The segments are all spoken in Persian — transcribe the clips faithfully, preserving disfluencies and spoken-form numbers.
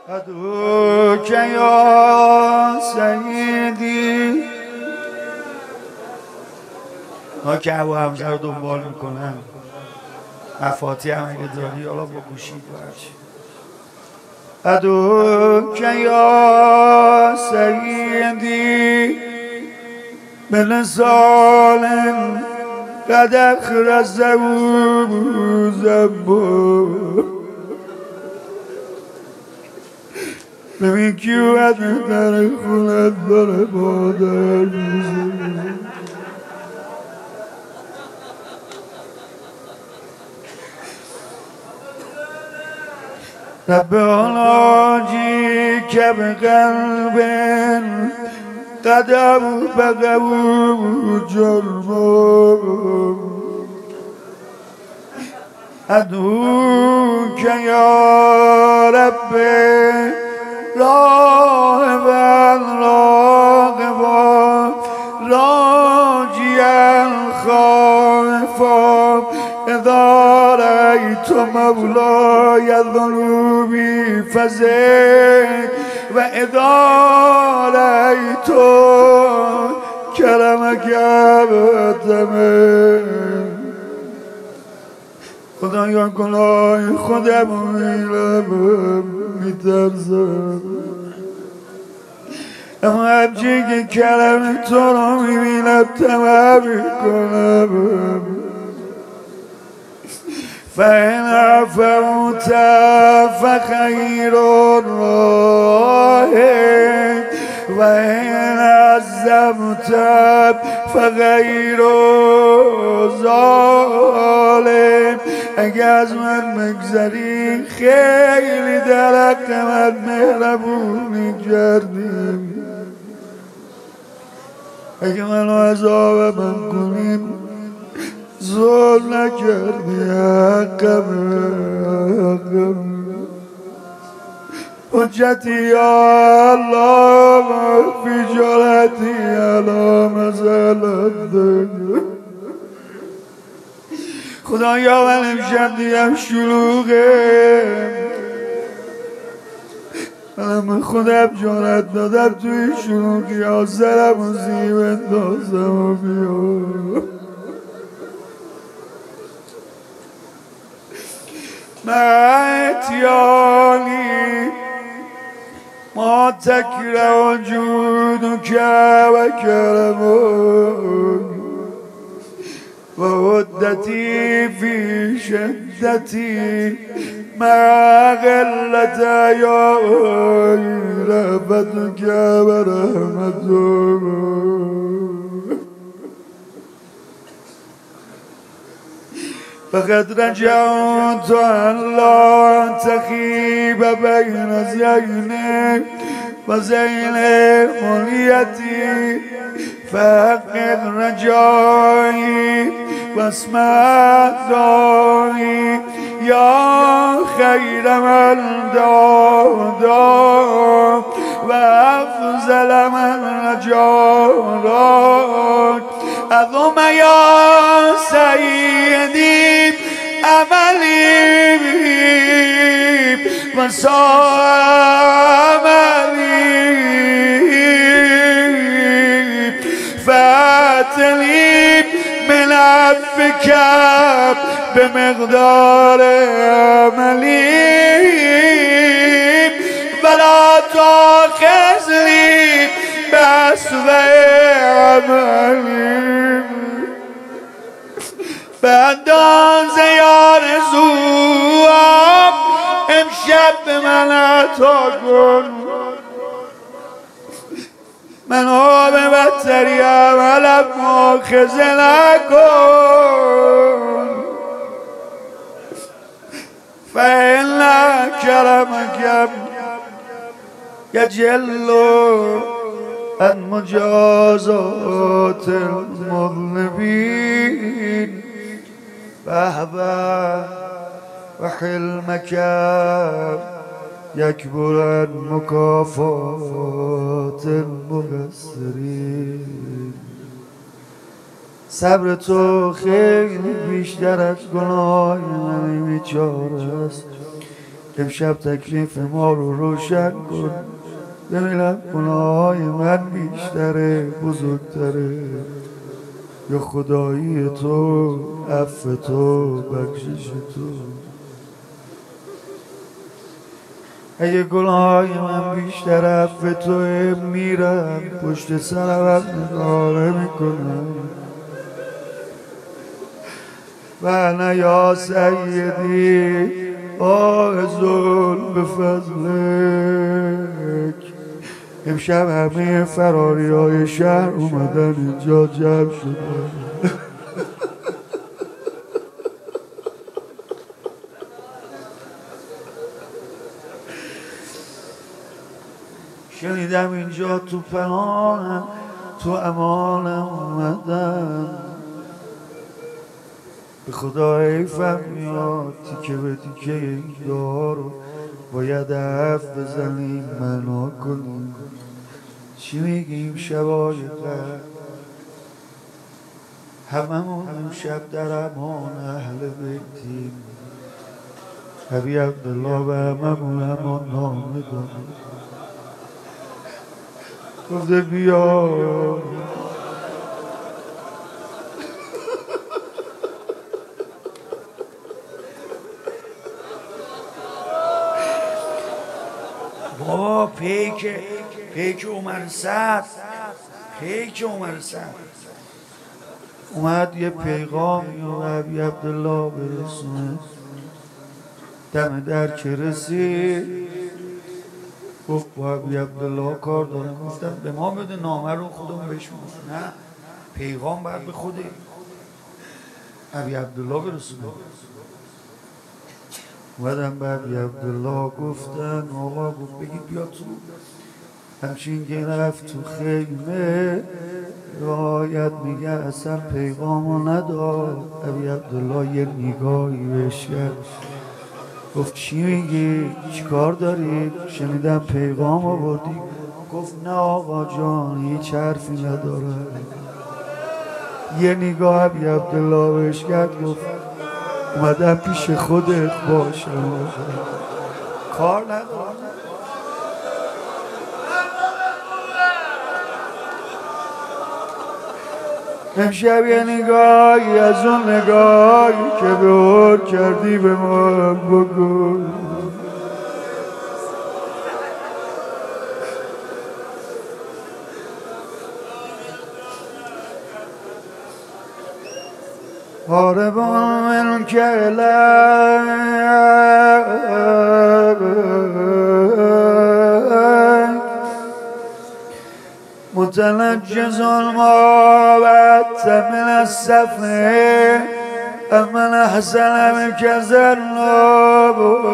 ادعوك یا سیدی. ها که ابو حمزه رو دنبال میکنن، مفاتی هم اگه داری حالا با گوشید برچی. ادعوک یا سیدی بلسان قد اخرزه زنبو. ببین کیوت در خونت داره بادر میزه. رب علاجی که به قلب قدم بقبو جرمو. ادعوک یا رب راغبا راغبا راجیا خائفا اذا رأیت مولای ذنوبی فزد و اذا رأیت کرمک ابتمه. خدایا گناه خودم میرم میترسم، اما همچین که کرم تو رو میبینم طمع میکنم. فإن عفوت فخير الراحمين وإن عزمت فغير ظالم. اگه از من مگذری خیلی در حق من مهربونی کردیم، اگه منو عذاب من کنیم ظلم نکردی. حقم حقم حجتی یا الله فی جرأتی علی مسئلت. خدایا من امشب دیدم شلوغه، من خودم جرأت دادم توی شلوغی ها سرم و زیب اندازم و بیام. ماتیانی ما تکره وجودک و کرمون و عدتی فی شدتی ما قلت یا رحمتک و رحمتون. فقد رجعت أن لا تخيب بين زينك وزين منيتي، فحقق رجائي واسمع دعائي يا خير من دعا وأفضل من رجاك. أظم يا سيدي أملي وصاملي فاتني من عفك بمقدار عملي ولا تؤاخذني بأسوأ عملي. به اندازه آرزوام امشب به من عطا کن، منو به بدتری عملم مؤاخذه نکن. فإن کرمک یجل عن مجازات المذنبین فهبا و حلمک یکبر عن مکافات المقصرین. صبر تو خیلی بیشتر از گناه من بیچاره است امشب تکلیف ما رو روشن کن، ببینم گناههای من بیشتره بزرگتره یا خدایی تو، عفو تو، بخشش تو. اگه گناههای من بیشتر عفو توه میرم پشت سرم نگاه نمیکنم. و نه یا سیدی آزل به فضلک. امشب همه فراری های شهر اومدن اینجا جمع شدن. شنیدم اینجا تو پناهم تو امانم اومدن. به خدا حیفم میاد تیکه به تیکه این دعا رو باید حرف بزنیم معنا کنیم. چی میگیم شبای قدر هممون امشب در امان اهل بیتیم. حبی عبدالله به هممون امان نامه داده، گفته بیا بابا پیک پیک عمر سعد پیک عمر سعد اومد یه پیغامی و حبی عبدالله برسونه. دم در که رسید گفت با حبی عبدالله کار دارم. گفتم به ما بده نامه رو خودمون بشمون. نه پیغام باید به خوده حبی عبدالله برسونه. اومدم به حبی عبدالله گفتن آقا گفت بگید بیا تو. همچین که رفت تو خیمه رایت میگه اصلا پیغامو نداد. حبی عبدالله یه نگاهی بهش کرد گفت چی میگی؟ چی کار داری؟ شنیدم پیغام آوردی. گفت نه آقا جان هیچ حرفی نداره. یه نگاه حبی عبدالله بهش کرد گفت اومدم پیش خودت باشم کار نداره. امشب یه نگاهی از اون نگاهی که دور کردی به ما بگو. هاربان من کلک متنجز المابت من السفه امن احسن من کذنب.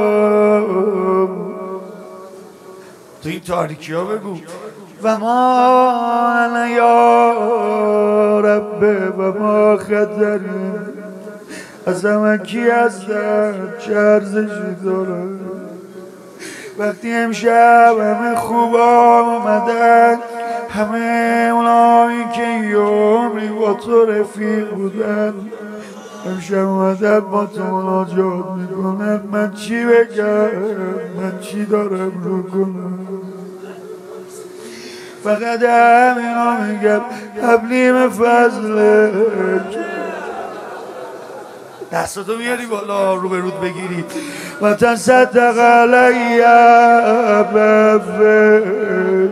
تو این تاریکی ها بگو و ما انا یا رب و ما خطریم. از همه کی هستن چه ارزشی داره. وقتی امشب همه خوبا اومدن همه اونایی که یومی با تو رفیق بودن امشب اومدن با تو مناجات میکنن. من چی بگم؟ من چی دارم رو کنم؟ فقط همینا میگم حبلی من فضلک. دستاتو میاری بالا رو به رود بگیری و تصدق علی بفک.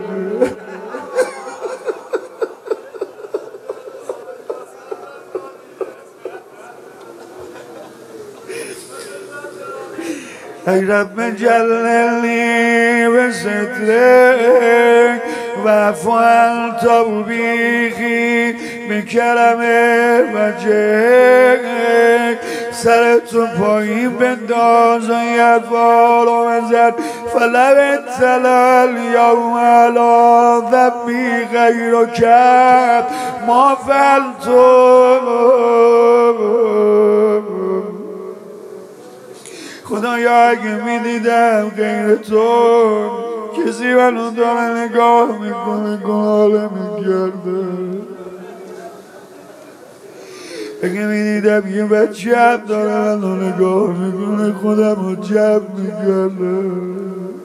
ای رب جللی به سترک و فعل توبیخی به کرم وجهک. سرتو پایین بنداز و یفال و مزد فلو تلال یوم علا ذنبی غیر و کب ما فعلتو. خدایا اگه میدیدم غیر تو کسی منو داره نگاه میکنه گناله میگرده. اگه میدیدم یه بچه هم داره من رو نگاه میکنه خودم رو جمع میکنه،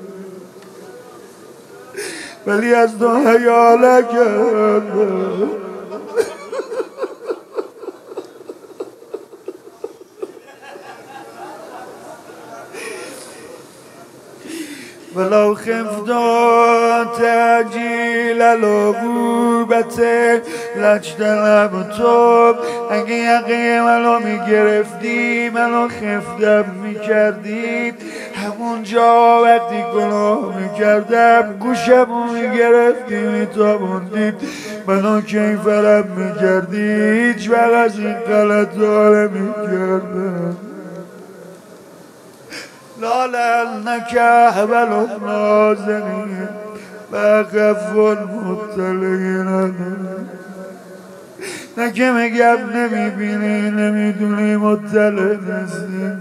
ولی از تو حیا نکردم. ولو خفت تجیل العقوبت لاجتنبتم، اگه یقه منو میگرفتی منو خفتم میکردی، همونجا وقتی گناه میکردم گوشمو میگرفتی میتابوندی، منو کیفرم میکردی، هیچ وقت از این غلطا نمیکردم. لا لعنك أهبل النازنين بخف المبتلين. نه که میگم نمیبینی نمیدونی مطلع نیستی،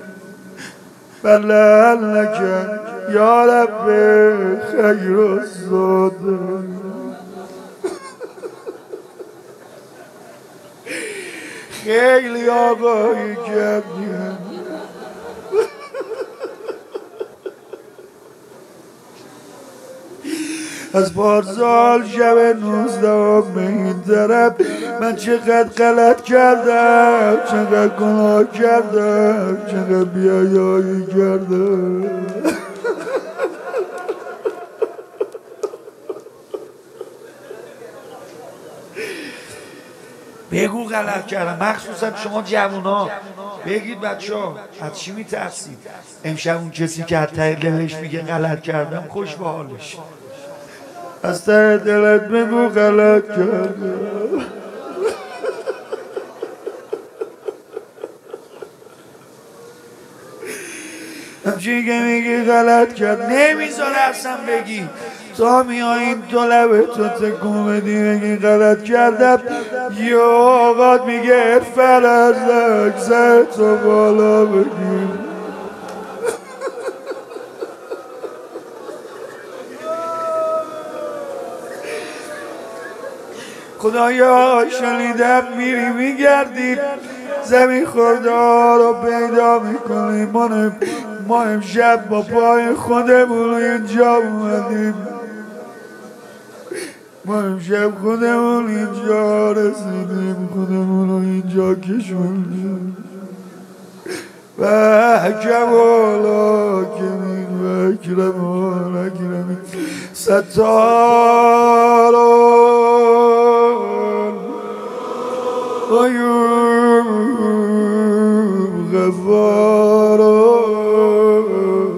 بله لك یا رب خیر الصادقین. خیلی آقایی کردیم. از پارسال شب نوزدهم به این طرف من چقدر غلط کردم، چقدر گناه کردم، چقدر بی‌حیایی کردم. بگو غلط کردم، مخصوصا شما جوونا بگید بچه ها از چی میترسید؟ امشب اون کسی که از ته دلش میگه غلط کردم خوش به حالش، از ته دلت بگو غلط کردم. همچین که میگی غلط کرد نمیذاره اصلا بگی، تا میاییم تو لبه تو تکون بدی بگی غلط کردم، یه آقات میگه فرزک زد تو بالا بگیر. خدایا شنیدم میری میگردی زمین خوردار رو پیدا میکنی، ما امشب با پای خودمون اینجا اومدیم، ما امشب خودمون اینجا رسیدیم، خودمون رو اینجا کشوندیم. و حکم و لاکمین و اکرم و اکرمین ستارون غیوب غفارون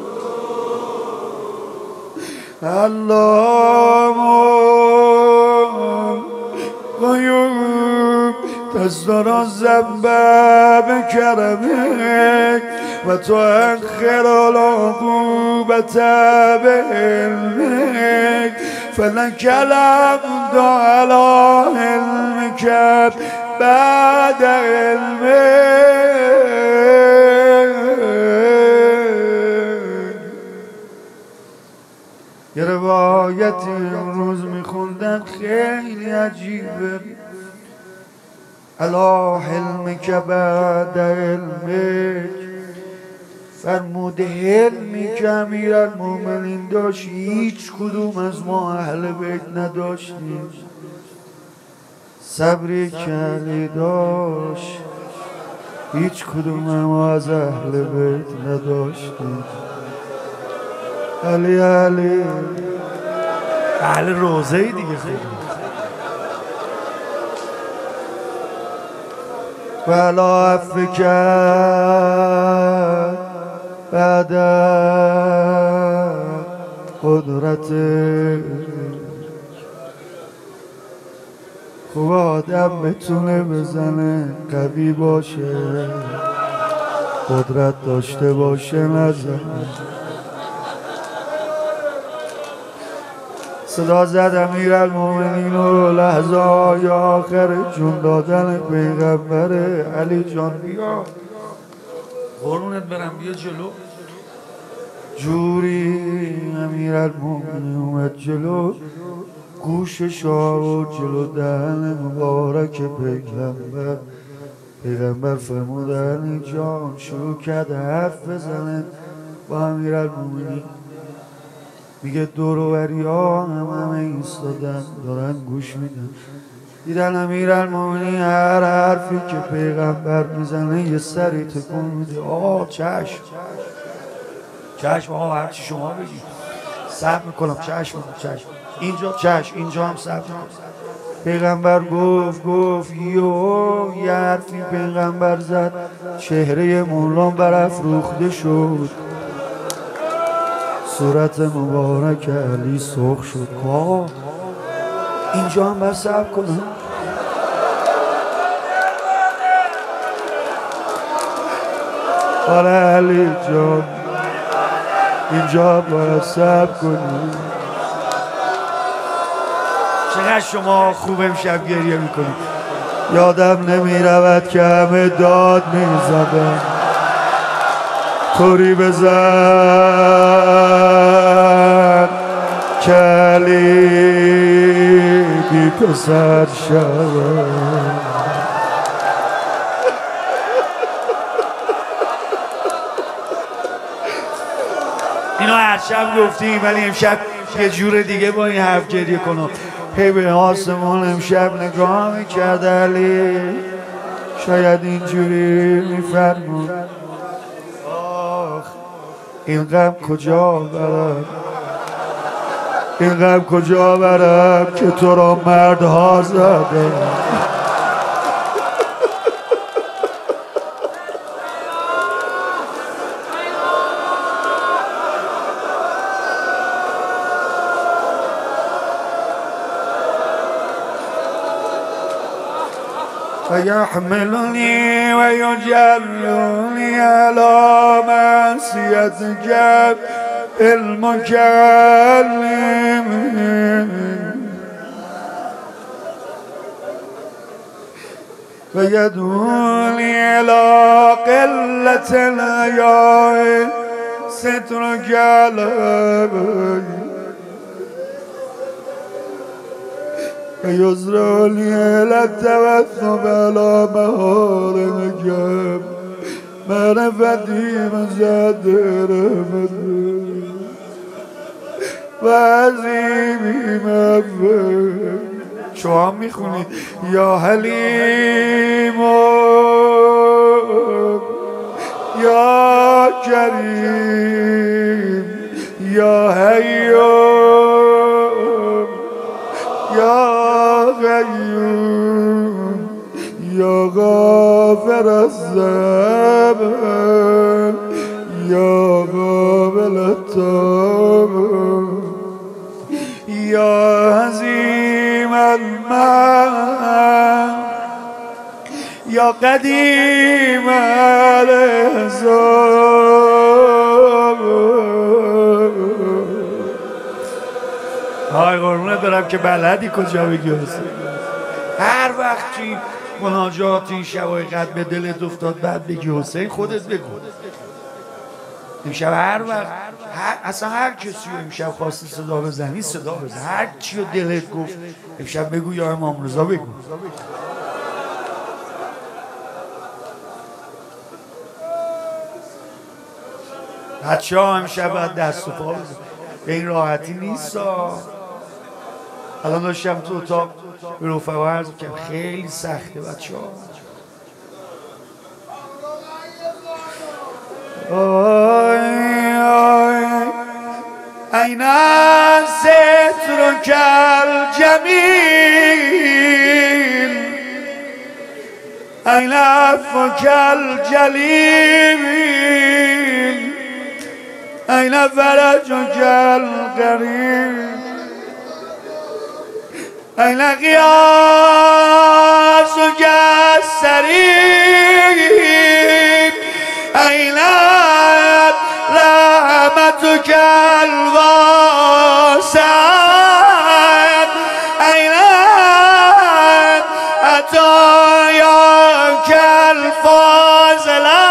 اللهم غیوب تستر الذنب بکرمک و تؤخر العقوبة بعلمک فلک الحمد علی علمک بعد علمک. یه روایتی امروز میخوندن خیلی عجیبه، الا حلمک بعد علمک، فرموده حلمی که امیرالمومنین داشت هیچ کدوم از ما اهل بیت نداشتیم، صبری که علی داشت هیچ کدوم ما از اهل بیت نداشتیم. علی علی اهل روزه دیگه خیلی. ولا عفک بعد قدرت، خوب آدم بتونه بزنه قوی باشه، قدرت داشته باشه نزنه. صدا زد امیرالمومنین و لحظه های آخر جون دادن پیغمبر. علی جان بیا قرونت برم بیا جلو. جوری امیرالمومنین اومد جلو، گوشش و جلو دهن مبارک پیغمبر پیغمبر فرمودن جان شروع کرده حرف بزنه با امیرالمومنین، میگه دور و بریا هم همه ایستادن دارن گوش میدن، دیدن امیرالمومنین هر حرفی که پیغمبر میزنه یه سری تکون میده. آقا چشم چشم آقا هرچی شما بگید صبر میکنم. چشم چشم اینجا چشم اینجا هم صبر میکنم. پیغمبر گفت گفت یو یه حرفی پیغمبر زد چهره مولان برافروخته شد، صورت مبارک علی سرخ شد. آقا اینجا هم بر صبر کنم. آره علی جان اینجا باید صبر کنی. چقدر شما خوب امشب گریه میکنید. یادم نمیرود که همه داد میزدن طوری بزن که علی بی پسر شود. اینو هر شب گفتیم ولی امشب یه جور دیگه با این حرف گریه کنم. هی به آسمان امشب نگاه میکرد علی، شاید اینجوری میفرمود آخ این غم کجا برم، این غم کجا برم که تو را مردها زدم. فيحملني ويجرني على معصية جب المكلم فيدعوني إلى قلة الحياء ستر قلبي يزرعني إلى التوثب على مهار جب معرفتي مصدر مدر وعزيمي مفر. شما میخونید یا حلیم یا کریم یا حیوم یا قیوم یا غافر الذنب یا قابل التوب یا عظیم المن یا قدیم الحساب. های قربونه دارم که بلدی کجا بگی حسین. هر وقت که مناجات این شبای قد به دلت افتاد بعد بگی حسین خودت بگو. امشب هر وقت هر اصلا هر کسی رو امشب خواستی صدا بزنی صدا بزن، هر چی رو دلت گفت امشب بگو یا امام رضا بگو. بچه ها امشب باید دست و پا بزن، به این راحتی نیست. الان داشتم تو اتاق به رفقا عرض کردم خیلی سخته بچه ها. آی آی این سترک الجمیل این عفوک الجلیل این فرجک القریب این قیاسک السریب این رحمتک الواسعة این عطایاک الفاضلة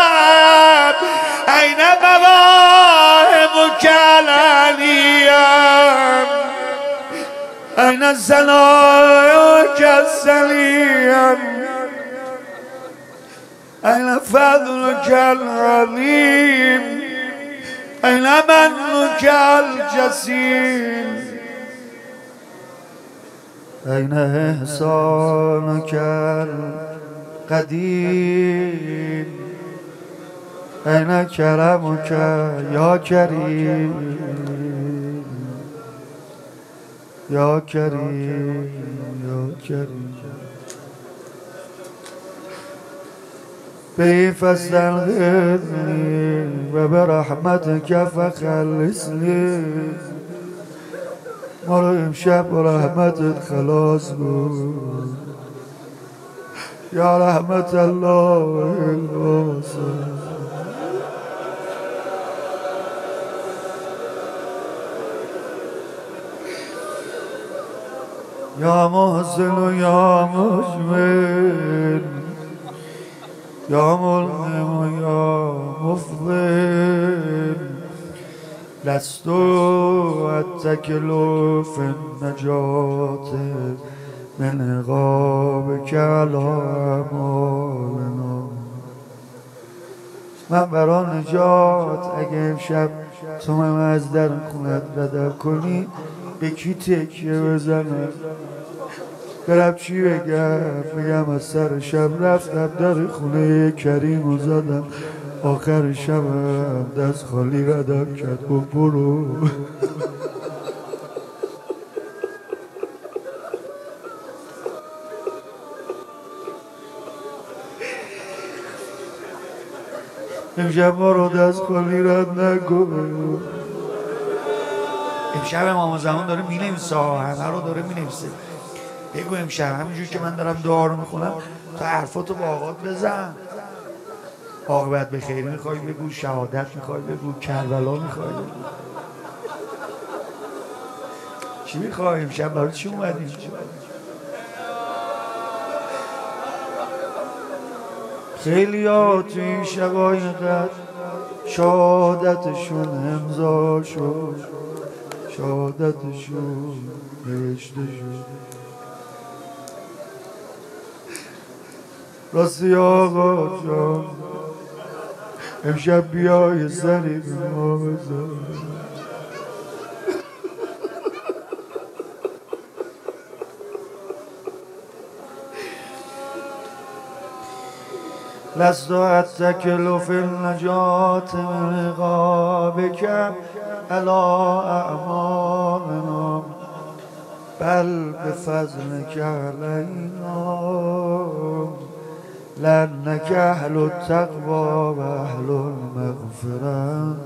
این مواهبک العلیة این ثناؤک السلیم این فضلك العظیم این منك الجسیم این احسانك القدیم این کرمك یا کریم یا کریم یا کریم به فاستغفرني و برحمتك فخلصني ما رو امشب با رحمتت خلاص بود یا رحمت الله الواسع یا محسن و یا مجمل یا ملهم و یا مفضل لست اتکل فی النجات من عقابک علی اعمالنا من برای نجات اگه امشب تو من از در خونت رد کنی به کی تکیه بزنم برم چی بگم بگم از سر شب رفتم در خونه کریم و زدم آخر شبم دست خالی ردم کرد و برو امشب ما رو دست خالی رد نگو امشب امام زمان داره می نویسه همه رو داره می نویسه بگو امشب همینجور که من دارم دعا رو میخونم تا حرفاتو با آقات بزن عاقبت به خیر میخوای بگو شهادت میخوای بگو کربلا میخوای بگو چی میخوای امشب برای چی اومدی خیلی ها تو این شبای قد شهادتشون امضا شد شهادتشون نوشته شد راستی آقا جان امشب بیای سری به ما بزن لست اتکل فی النجات من عقابک علی اعمالنا بل بفضلک علینا لأنك أهل التقوى وأهل المغفرة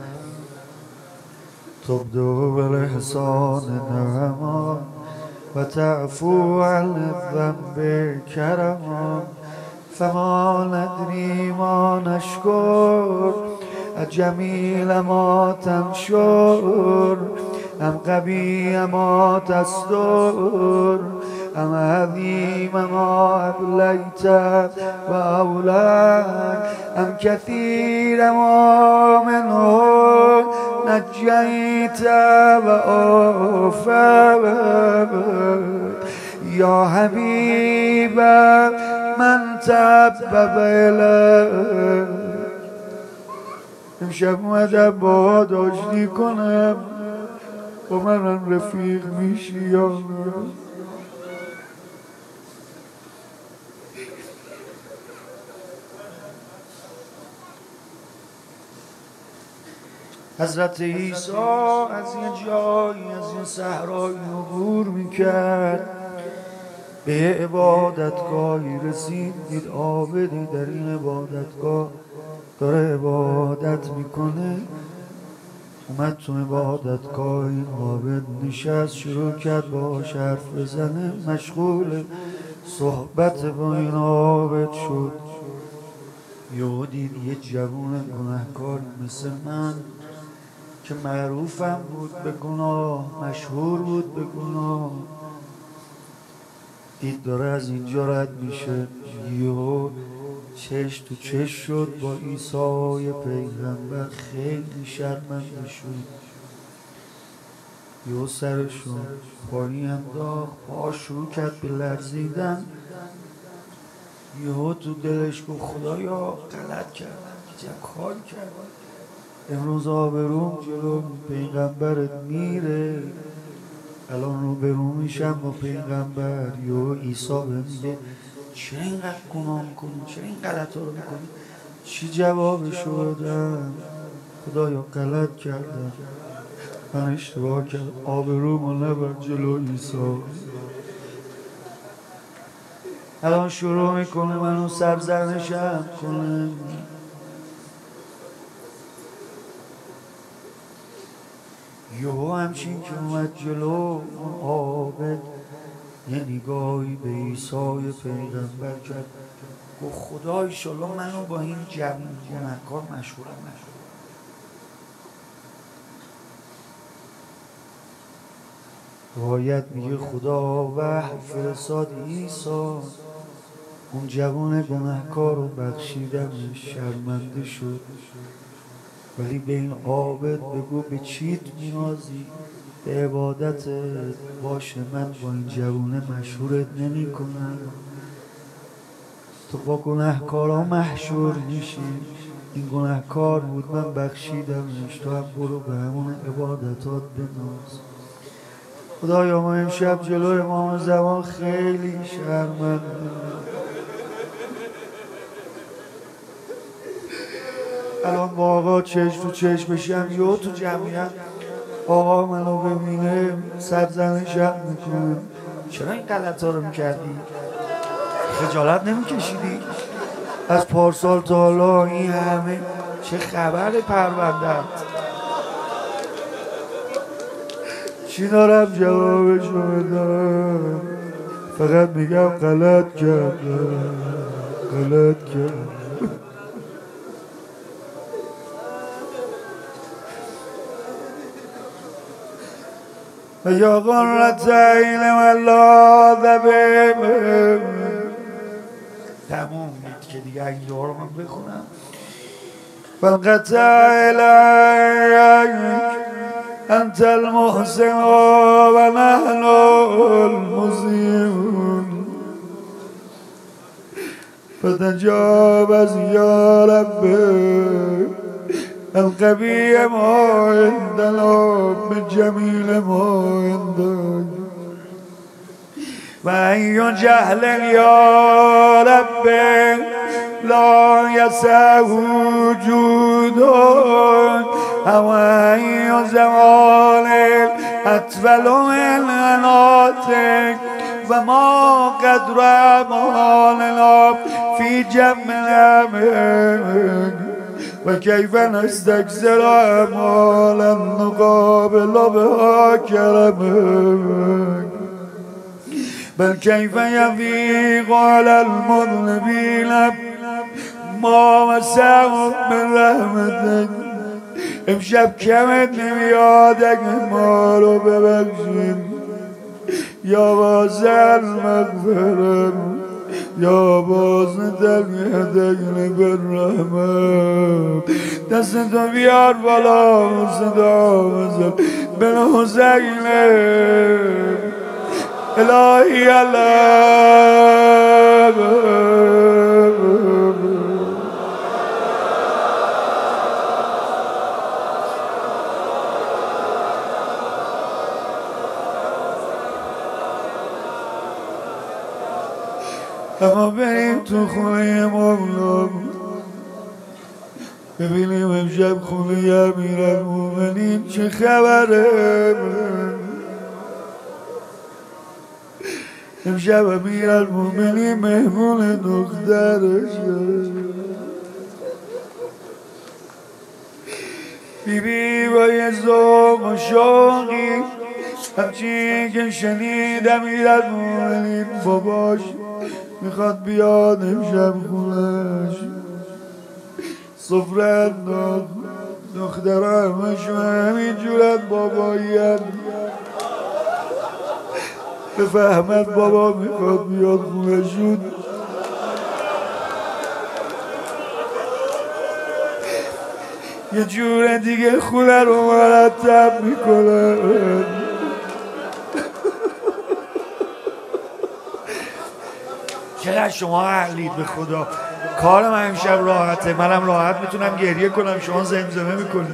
تبدو بالإحسان نعما وتعفو عن الذنب كرما فما ندري ما نشكر الجميل ما تنشر أم قبيح ما تستر أم عظيم ما أبليت وأولاك أم كثير ما منه نجيت وأوفاك يا حبيب من تبب إليك امشب اومدم با داشتی کنم با منم رفیق میشی یا حضرت عیسی از یه جایی از یه صحرایی عبور میکرد به عبادتگاهی رسید دید عابدی در این عبادتگاه داره عبادت میکنه اومد تو عبادتگاه این عابد نشست شروع کرد باهاش حرف بزنه مشغول صحبت با این عابد شد یهو دید یه جوون گناهکار مثل من که معروفم بود به گناه مشهور بود به گناه دید داره از اینجا رد میشه یهو چش تو چش شد با عیسی پیغمبر خیلی شرمنده شد یهو سرشون پایین انداخت پا شروع کرد به لرزیدن یهو تو دلش گفت خدایا غلط کردم، چه کار کردم، امروز آبروم جلو پیغمبرت میره، الان رو برو میشم با پیغمبر. یهو عیسی بهم میگه چرا اینقدر گناه میکنی، چرا این غلط رو میکنی؟ چی جوابشو بدم؟ خدایا غلط کردم، من اشتباه کردم، آبرومو نبر جلو عیسی. الان شروع میکنه منو سرزنشم کنه. یهو همچین که اومد جلو اون عابد یه نگاهی به عیسی پیغمبر کرد، گفت خدا ایشالله منو با این جوون گنهکار مشغولم نشد. روایت میگه خدا وحی فرستاد عیسی اون جوان گناهکار رو بخشیدم، شرمنده شد، ولی به این عابد بگو به چیت نیازی، به عبادتت باشه، من با این جوونه مشهورت نمی کنم، تو با گناهکارا محشور میشی، این گناهکار بود من بخشیدمش، تو هم برو به همون عبادتات بناز. خدایا ما امشب جلو امام زمان خیلی شرمنده، الان با آقا چشم تو چشم بشم یا تو جمعیت آقا منو ببینه سرزنشم میکنه، چرا این غلط ها رو میکردی؟ خجالت نمیکشیدی؟ از پارسال تا حالا این همه چه خبر پرونده؟ چی دارم جوابشو بدم؟ فقط میگم غلط کردم، غلط کردم. یا قرة عین ولا ذبیم. تموم دید که دیگه این دعا رو من بخونم. فالقطع الیک انت المحسن و نحن المسیئون فتجاوز یا رب القبیح ما عندنا بالجمیل ما عندك و ای جهل یا رب لا یسع وجود و ای زمان اطول من عناتک و ما قدر اعمالنا فی جمع منک و کیف نستکثر اعمالا نقابل بها کرمک بل کیف یضیق علی المذنبین ما وسعهم من رحمتک. امشب کمت نمیاد اگه ما رو ببخشید، یا واسع المغفرت یا بازن دلگه بالرحمت. دستتو بیار بالا صدا بزن به حسین الهی الله. اما بریم تو خونه مولا ببینیم امشب خونه امیرالمومنین چه خبره. امشب امیرالمومنین مهمون دخترشه. بیبی با یه ذوق و شوقی همچین که شنید امیرالمومنین باباش میخواد بیاد امشب خونش سفره انداخت، دخترها همشون همین جورت بابایی‌اند، بفهمد بابا میخواد بیاد خونشون یه جور دیگه خونه رو مرتب میکنه. چقدر شما اهلید به خدا. کار من امشب راحته، منم راحت میتونم گریه کنم، شما زمزمه میکنید.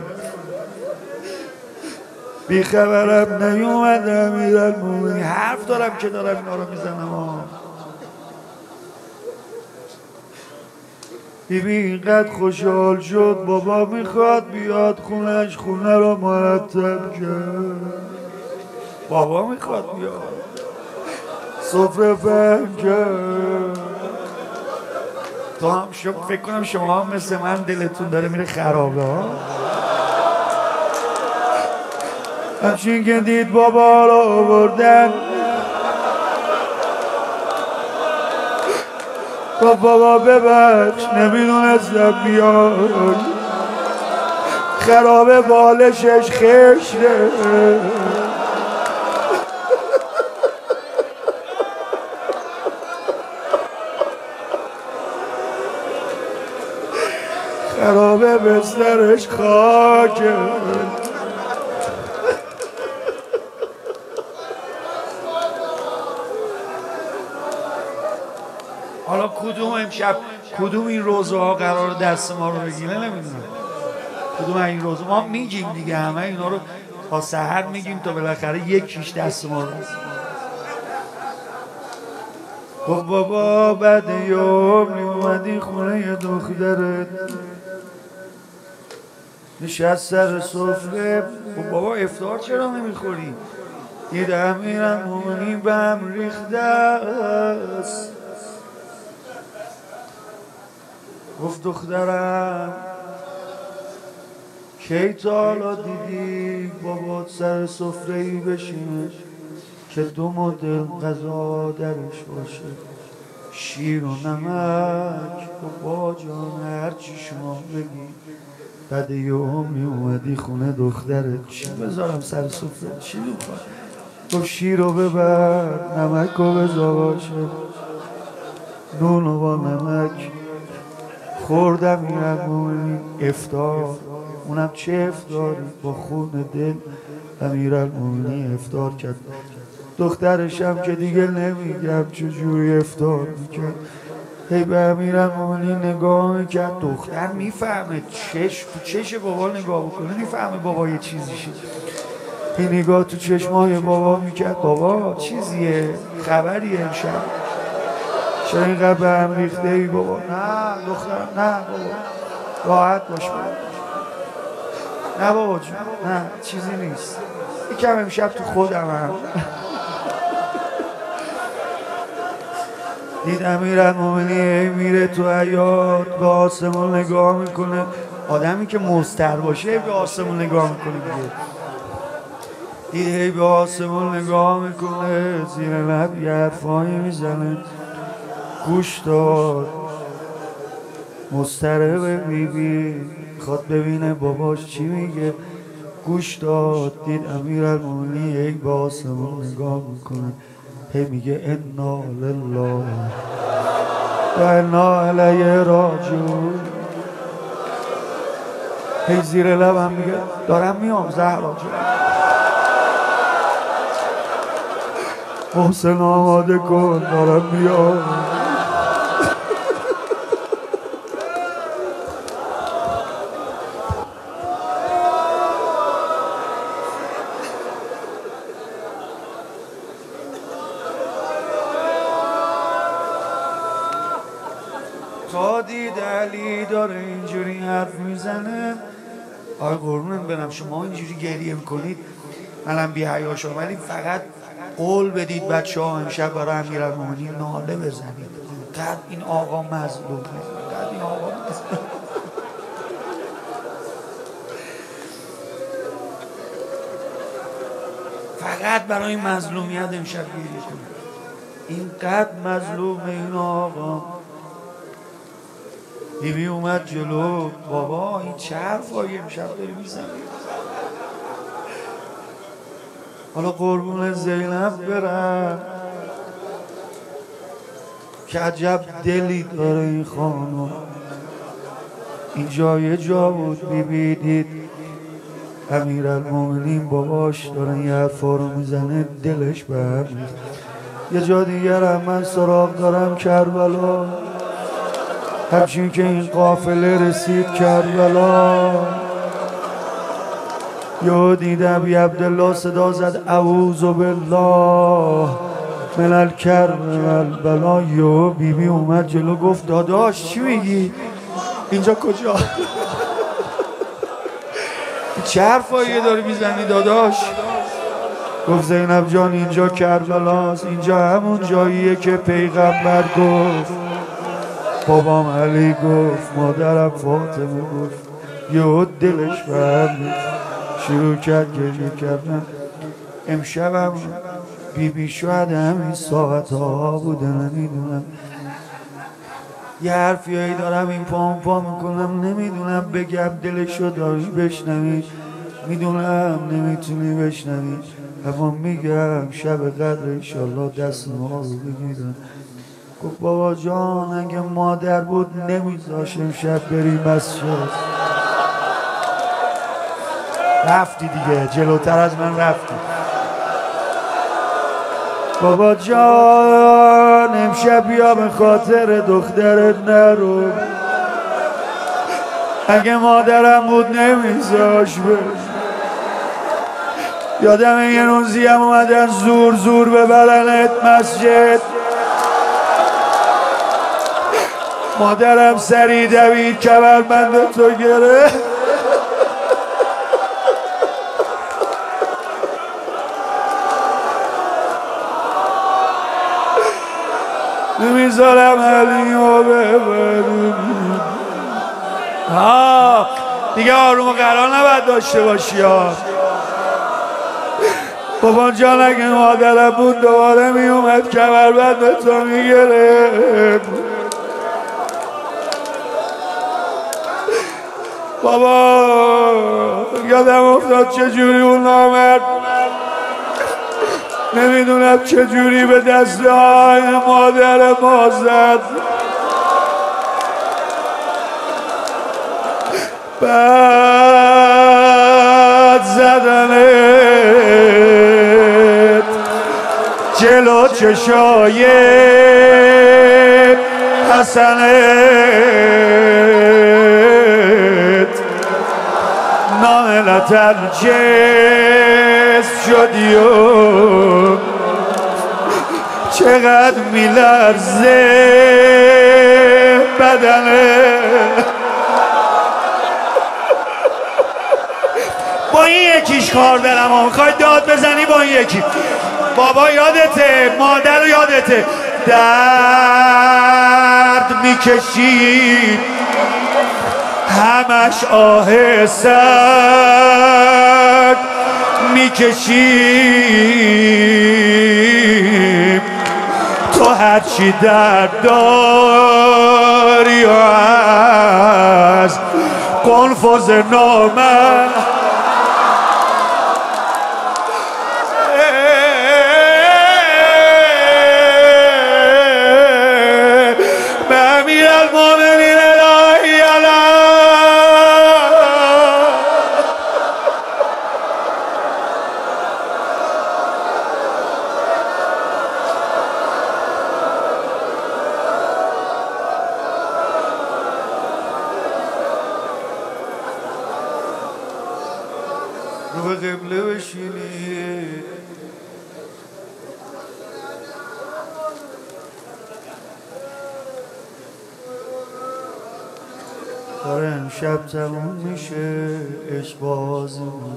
بیخبرم نیومدم امیرالمومنین. حرف دارم که دارم اینا رو میزنم ها. بیبی اینقدر خوشحال شد بابا میخواد بیاد خونش، خونه رو مرتب کرد. بابا میخواد بیاد سفره پهن کرد. تو هم شب فکر کنم شما هم مثل من دلتون داره میره خرابه ها. همچین که دید بابا رو آوردن گفت بابا ببخش نمیدونستم بیاد، خرابه بالشش خشته. خرابه بسترش خاکه. حالا کدوم امشب کدوم این روزه ها قرار دست ما رو بگیره نمیدونم. کدوم این روزه ما میگیم دیگه، همه اینا رو تا سحر میگیم تا بالاخره یکیش دست ما رو گفت بابا بعد یوم اومدی خونه یه دخترت نشست سر سفره. گفت بابا افطار چرا نمیخوری؟ دید امیرالمومنین به هم ریخته است. گفت دخترم کی تا حالا دیدی بابات سر سفره ای بشینه که دو مدل غذا درش باشه، شیر و نمک و با جان هرچی شما بگی. بعد یه عمری اومدی خونه دخترت، چی بذارم سر سفره؟ چی میخواد؟ گفت شیر رو ببر، نمک رو بذار باشه، نون و با نمک. خوردم امیرالمومنین افطار، اونم چه افطاری با خون دل. امیرالمومنین افطار کرد. دخترشم که دیگه نمیگم چجوری افطار میکرد، هی به امیرالمومنین نگاه میکرد. دختر میفهمه، چشم تو چش بابا نگاه بکنه میفهمه بابا یه چیزیشه. این نگاه تو چشمای بابا میکرد، بابا چیزیه، خبریه امشب، چرا اینقدر به هم ریخته ای بابا؟ نه دخترم نه بابا، راحت باش بابا. نه بابا جون نه چیزی نیست، یکم امشب تو خودم هم. دید امیرالمومنین میره تو حیاط به آسمون نگاه میکنه. آدمی که مضطر باشه به آسمون نگاه میکنه دیگه. دید هی به آسمون نگاه میکنه، زیر لب یه حرفایی میزنه. گوش داد مضطرب بیبی خواد ببینه باباش چی میگه. گوش داد دید امیرالمومنین هی به آسمون نگاه میکنه، هی میگه انا لله و انا الیه راجعون. هی زیر لبم میگه دارم میام زهرا جون، محسن آماده کن دارم میام. تا دید علی داره اینجوری حرف میزنه. آقای قربونم برم شما اینجوری گریه میکنید منم بی حیا شدم، ولی فقط قول بدید بچه ها امشب برای امیرالمومنین ناله بزنید. قد این آقا مظلومه، قد این آقا مظلومه. فقط برای این مظلومیت امشب گریه کنید. اینقدر مظلومه این آقا. بیبی اومد جلو، بابا این چه حرفایی امشب داری میزنی؟ حالا قربون زینب برم که عجب دلی داره این خانم. اینجا یه جا بود بیبی دید امیرالمومنین باباش داره این حرفا رو میزنه، دلش به هم ریخت. یه جا دیگرم من سراغ دارم کربلا، همچین که این قافله رسید کربلا، یهو دیدم یه عبدالله صدا زد اعوذ بالله من الکرب والبلا. یهو بیبی اومد جلو گفت داداش چی میگی؟ اینجا کجا؟ چه حرفایی داری میزنی داداش؟ گفت زینب جان اینجا کربلاست، اینجا همون جاییه که پیغمبر گفت، بابام علی گفت، مادرم فاطمه گفت. یهو دلش فهمید، شروع کرد گریه کردن. امشبم بیبی شاید همین ساعت ها بوده، نمیدونم. یه حرفیایی دارم این پام پا میکنم، نمیدونم بگم دلشو داری بشنوی، میدونم نمیتونی بشنوی، اما میگم شب قدر انشالله دست ما رو بگیرم. گفت بابا جان اگه مادر بود نمیذاش امشب بری مسجد. رفتی دیگه، جلوتر از من رفتی. بابا جان امشب بیا به خاطر دخترت نرو، اگه مادرم بود نمیذاش بری. یادم یه روزی هم اومدن زور زور ببرنت مسجد، مادرم سری دوید کمربند تو گرفت. نمیذارم علیو ببریم. ها دیگه آروم و قرار نباید داشته باشی ها. بابا جان اگه مادرم بود دوباره میومد کمربند تو میگرفت. بابا یادم افتاد چجوری اون نامرد نمیدونم چجوری به دست های مادر ما زد. بعد زدنت جلو چشای حسنت، ناملت الجسم شدی و چقدر میلرزه بدنه. با این یکیش کار دارم ها، میخوای داد بزنی با این یکی. بابا یادته، مادر رو یادته درد میکشید همش آه سرد میکشیم، تو هرچی درد داری از قنفذ نامه رو به قبله بشینی. داره امشب تموم میشه عشق بازمون.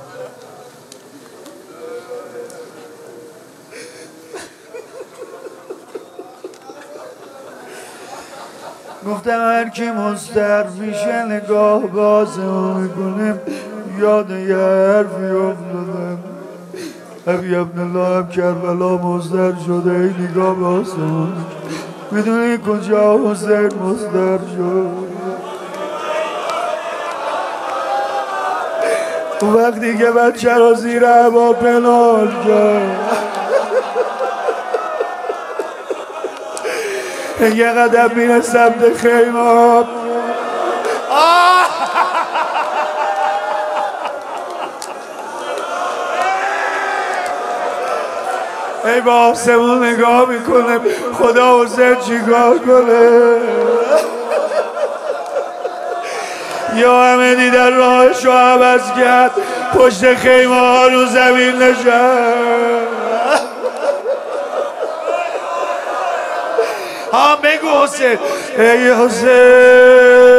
گفتم هر کی مستر میشه نگاه بازمون میکنیم. یاد یه حرفی افتادم، ابی عبدالله هم کربلا مصدر شده، ای نگاه به آسمان. میدونی کجا حسین مصدر شد؟ اون وقتی که بچه رو زیر هوا پنهان کرد، یه قدم میره سمت خیمه. ای با آسمون نگاه میکنه خدا حسین چیکار کنه. یا همه دیدن راهشو عوض کرد، پشت خیمه ها رو زمین نشست. ها بگو حسین، ای حسین